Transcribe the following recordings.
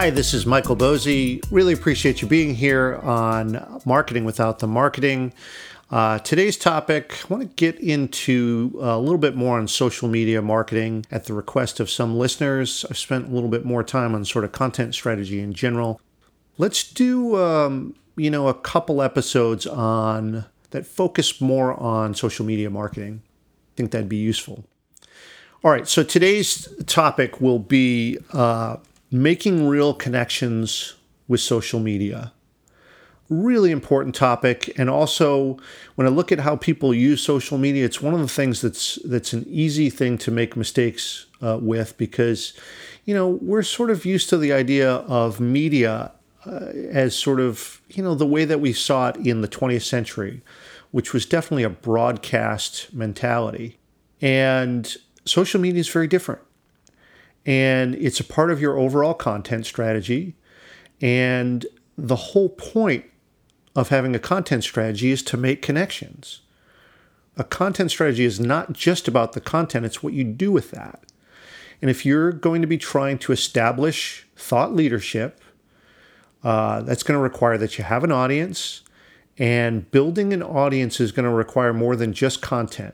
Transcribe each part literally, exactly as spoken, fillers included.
Hi, this is Michael Bosey. Really appreciate you being here on Marketing Without the Marketing. Uh, today's topic, I want to get into a little bit more on social media marketing at the request of some listeners. I've spent a little bit more time on sort of content strategy in general. Let's do, um, you know, a couple episodes on that focus more on social media marketing. I think that'd be useful. All right, so today's topic will be uh, making real connections with social media. Really important topic. And also, when I look at how people use social media, it's one of the things that's that's an easy thing to make mistakes uh, with because, you know, we're sort of used to the idea of media uh, as sort of, you know, the way that we saw it in the twentieth century, which was definitely a broadcast mentality. And social media is very different. And it's a part of your overall content strategy. And the whole point of having a content strategy is to make connections. A content strategy is not just about the content, it's what you do with that. And if you're going to be trying to establish thought leadership, uh, that's going to require that you have an audience, and building an audience is going to require more than just content.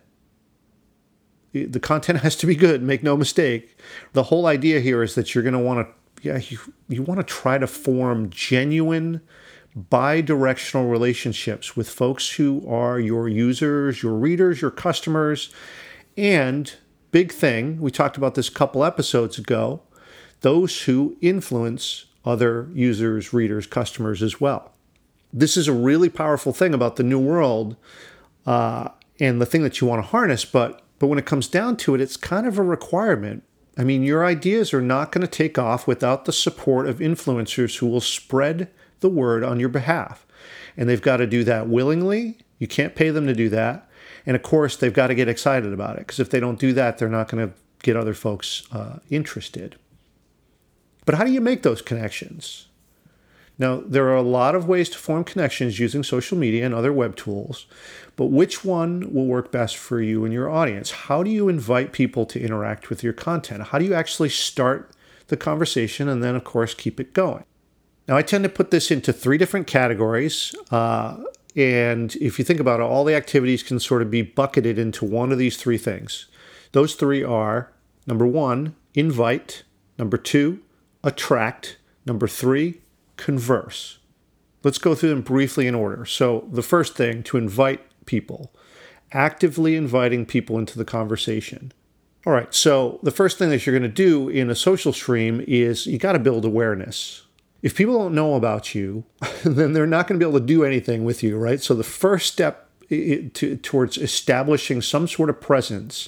The content has to be good, make no mistake. The whole idea here is that you're going to want to, yeah, you, you want to try to form genuine, bi-directional relationships with folks who are your users, your readers, your customers, and big thing, we talked about this a couple episodes ago, those who influence other users, readers, customers as well. This is a really powerful thing about the new world uh, and the thing that you want to harness, but But when it comes down to it, it's kind of a requirement. I mean, your ideas are not going to take off without the support of influencers who will spread the word on your behalf. And they've got to do that willingly. You can't pay them to do that. And of course, they've got to get excited about it, because if they don't do that, they're not going to get other folks uh, interested. But how do you make those connections? Now, there are a lot of ways to form connections using social media and other web tools, but which one will work best for you and your audience? How do you invite people to interact with your content? How do you actually start the conversation and then, of course, keep it going? Now, I tend to put this into three different categories, uh, and if you think about it, all the activities can sort of be bucketed into one of these three things. Those three are, number one, invite, number two, attract, number three, converse. Let's go through them briefly in order. So the first thing, to invite people, actively inviting people into the conversation. All right, so the first thing that you're going to do in a social stream is you got to build awareness. If people don't know about you, then they're not going to be able to do anything with you, right? So the first step to, towards establishing some sort of presence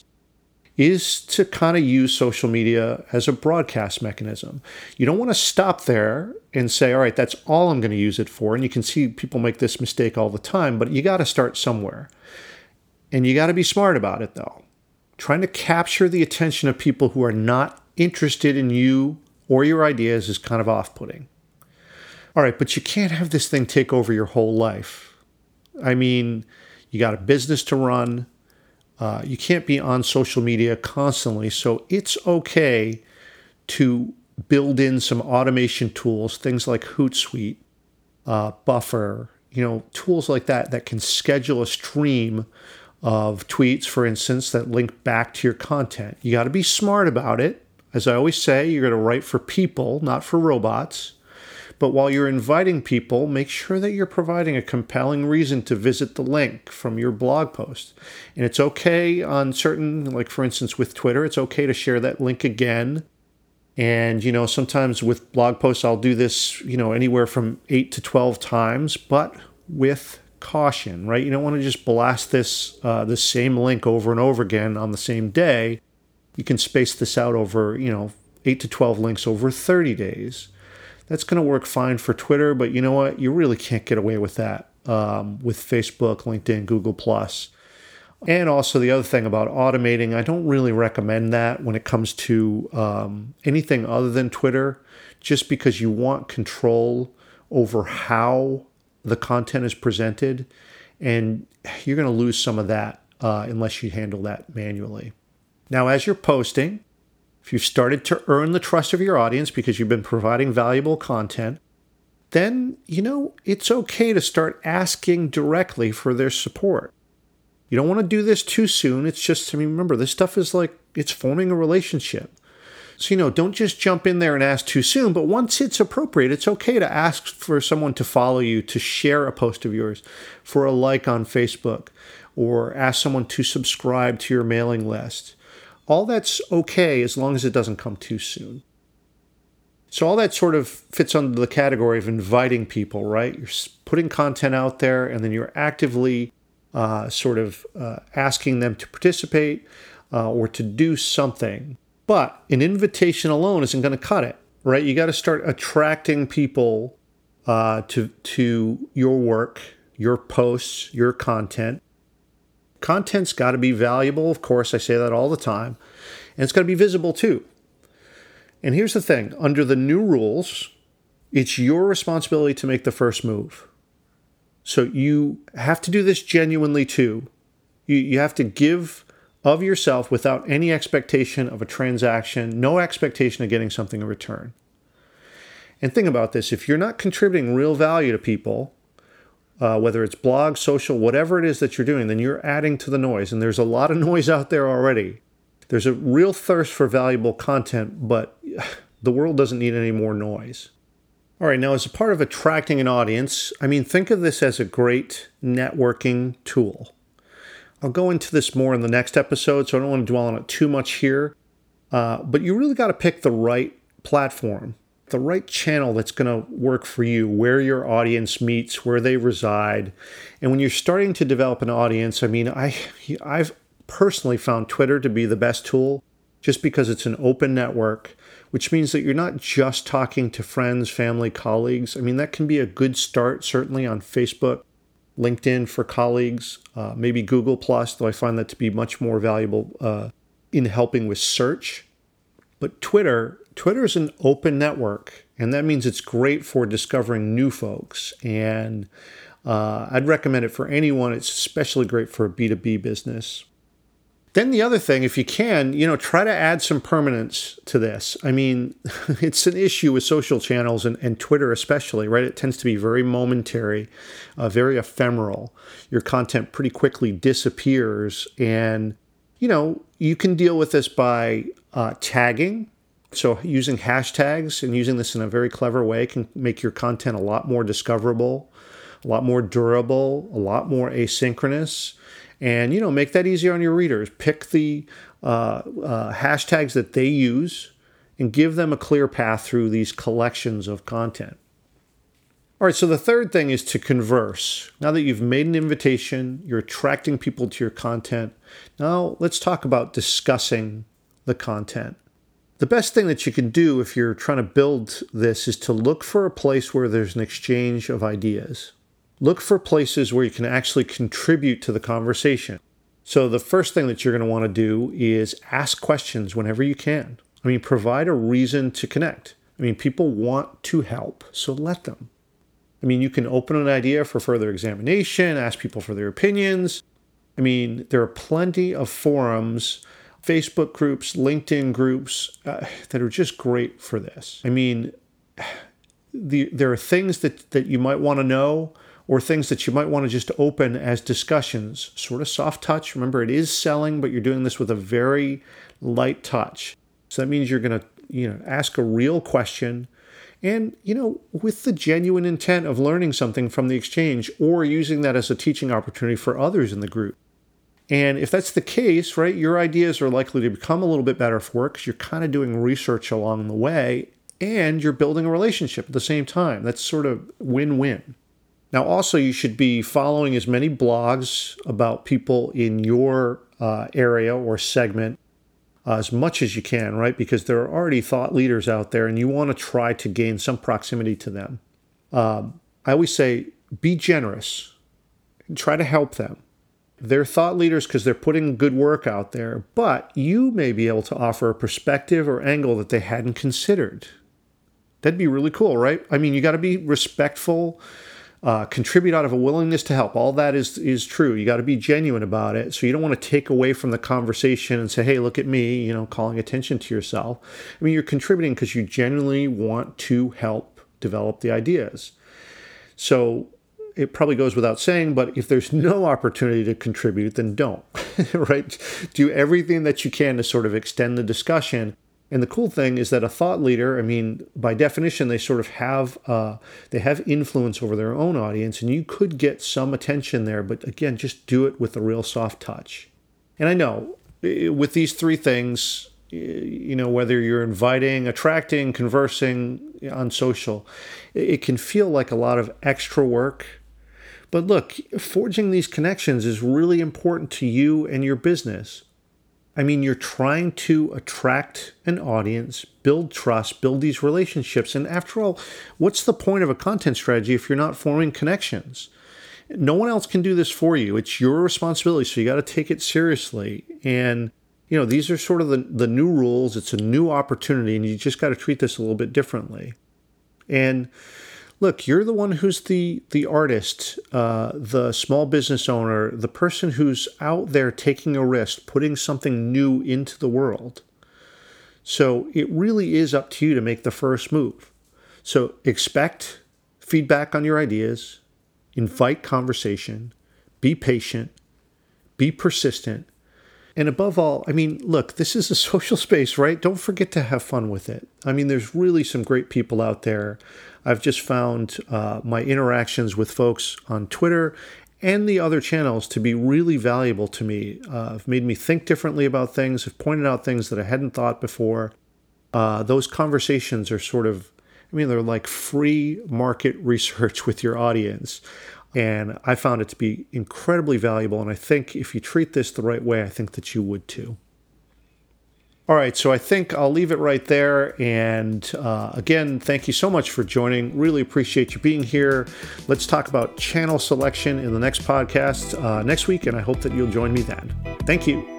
is to kind of use social media as a broadcast mechanism. You don't want to stop there and say, all right, that's all I'm going to use it for. And you can see people make this mistake all the time, but you got to start somewhere. And you got to be smart about it, though. Trying to capture the attention of people who are not interested in you or your ideas is kind of off-putting. All right, but you can't have this thing take over your whole life. I mean, you got a business to run. Uh, you can't be on social media constantly, so it's okay to build in some automation tools, things like Hootsuite, uh, Buffer, you know, tools like that that can schedule a stream of tweets, for instance, that link back to your content. You got to be smart about it. As I always say, you're going to write for people, not for robots. But while you're inviting people, make sure that you're providing a compelling reason to visit the link from your blog post. And it's okay on certain, like for instance with Twitter, it's okay to share that link again. And, you know, sometimes with blog posts, I'll do this, you know, anywhere from eight to twelve times, but with caution, right? You don't want to just blast this, uh, the same link over and over again on the same day. You can space this out over, you know, eight to twelve links over thirty days. That's going to work fine for Twitter, but you know what? You really can't get away with that um, with Facebook, LinkedIn, Google Plus. And also the other thing about automating, I don't really recommend that when it comes to um, anything other than Twitter, just because you want control over how the content is presented, and you're going to lose some of that uh, unless you handle that manually. Now, as you're posting, if you've started to earn the trust of your audience because you've been providing valuable content, then, you know, it's okay to start asking directly for their support. You don't want to do this too soon. It's just, I mean, remember, this stuff is like, it's forming a relationship. So, you know, don't just jump in there and ask too soon, but once it's appropriate, it's okay to ask for someone to follow you, to share a post of yours, for a like on Facebook, or ask someone to subscribe to your mailing list. All that's okay as long as it doesn't come too soon. So all that sort of fits under the category of inviting people, right? You're putting content out there, and then you're actively uh, sort of uh, asking them to participate uh, or to do something. But an invitation alone isn't going to cut it, right? You got to start attracting people uh, to to your work, your posts, your content. Content's got to be valuable, of course. I say that all the time. And it's got to be visible too. And here's the thing. Under the new rules, it's your responsibility to make the first move. So you have to do this genuinely too. You, you have to give of yourself without any expectation of a transaction, no expectation of getting something in return. And think about this. If you're not contributing real value to people, uh, whether it's blog, social, whatever it is that you're doing, then you're adding to the noise. And there's a lot of noise out there already. There's a real thirst for valuable content, but the world doesn't need any more noise. All right, now as a part of attracting an audience, I mean, think of this as a great networking tool. I'll go into this more in the next episode, so I don't want to dwell on it too much here. Uh, but you really got to pick the right platform, the right channel that's going to work for you, where your audience meets, where they reside. And when you're starting to develop an audience, I mean, I, I've personally found Twitter to be the best tool just because it's an open network, which means that you're not just talking to friends, family, colleagues. I mean, that can be a good start, certainly on Facebook, LinkedIn for colleagues, uh, maybe Google Plus, though I find that to be much more valuable uh, in helping with search. But Twitter, Twitter is an open network, and that means it's great for discovering new folks. And uh, I'd recommend it for anyone. It's especially great for a B two B business. Then the other thing, if you can, you know, try to add some permanence to this. I mean, it's an issue with social channels and, and Twitter especially, right? It tends to be very momentary, uh, very ephemeral. Your content pretty quickly disappears. And, you know, you can deal with this by uh, tagging. So using hashtags and using this in a very clever way can make your content a lot more discoverable, a lot more durable, a lot more asynchronous. And, you know, make that easier on your readers. Pick the uh, uh, hashtags that they use and give them a clear path through these collections of content. All right, so the third thing is to converse. Now that you've made an invitation, you're attracting people to your content. Now let's talk about discussing the content. The best thing that you can do if you're trying to build this is to look for a place where there's an exchange of ideas. Look for places where you can actually contribute to the conversation. So the first thing that you're going to want to do is ask questions whenever you can. I mean, provide a reason to connect. I mean, people want to help, so let them. I mean, you can open an idea for further examination, ask people for their opinions. I mean, there are plenty of forums, Facebook groups, LinkedIn groups uh, that are just great for this. I mean, the, there are things that, that you might want to know, or things that you might want to just open as discussions, sort of soft touch. Remember, it is selling, but you're doing this with a very light touch. So that means you're going to, you know, ask a real question and, you know, with the genuine intent of learning something from the exchange or using that as a teaching opportunity for others in the group. And if that's the case, right, your ideas are likely to become a little bit better for it because you're kind of doing research along the way and you're building a relationship at the same time. That's sort of win-win. Now, also, you should be following as many blogs about people in your uh, area or segment uh, as much as you can, right? Because there are already thought leaders out there, and you want to try to gain some proximity to them. Um, I always say, be generous. Try to help them. They're thought leaders because they're putting good work out there, but you may be able to offer a perspective or angle that they hadn't considered. That'd be really cool, right? I mean, you got to be respectful Uh, contribute out of a willingness to help. All that is is true. You got to be genuine about it. So you don't want to take away from the conversation and say, hey, look at me, you know, calling attention to yourself. I mean, you're contributing because you genuinely want to help develop the ideas. So it probably goes without saying, but if there's no opportunity to contribute, then don't, right? Do everything that you can to sort of extend the discussion. And the cool thing is that a thought leader, I mean, by definition, they sort of have uh, they have influence over their own audience, and you could get some attention there. But again, just do it with a real soft touch. And I know with these three things, you know, whether you're inviting, attracting, conversing on social, it can feel like a lot of extra work. But look, forging these connections is really important to you and your business. I mean, you're trying to attract an audience, build trust, build these relationships. And after all, what's the point of a content strategy if you're not forming connections? No one else can do this for you. It's your responsibility, so you got to take it seriously. And, you know, these are sort of the, the new rules. It's a new opportunity, and you just got to treat this a little bit differently. And look, you're the one who's the the artist, uh, the small business owner, the person who's out there taking a risk, putting something new into the world. So it really is up to you to make the first move. So expect feedback on your ideas, invite conversation, be patient, be persistent. And above all, I mean, look, this is a social space, right? Don't forget to have fun with it. I mean, there's really some great people out there. I've just found uh, my interactions with folks on Twitter and the other channels to be really valuable to me. Uh, have made me think differently about things, have pointed out things that I hadn't thought before. Uh, those conversations are sort of, I mean, they're like free market research with your audience. And I found it to be incredibly valuable. And I think if you treat this the right way, I think that you would too. All right, so I think I'll leave it right there. And uh, again, thank you so much for joining. Really appreciate you being here. Let's talk about channel selection in the next podcast uh, next week, and I hope that you'll join me then. Thank you.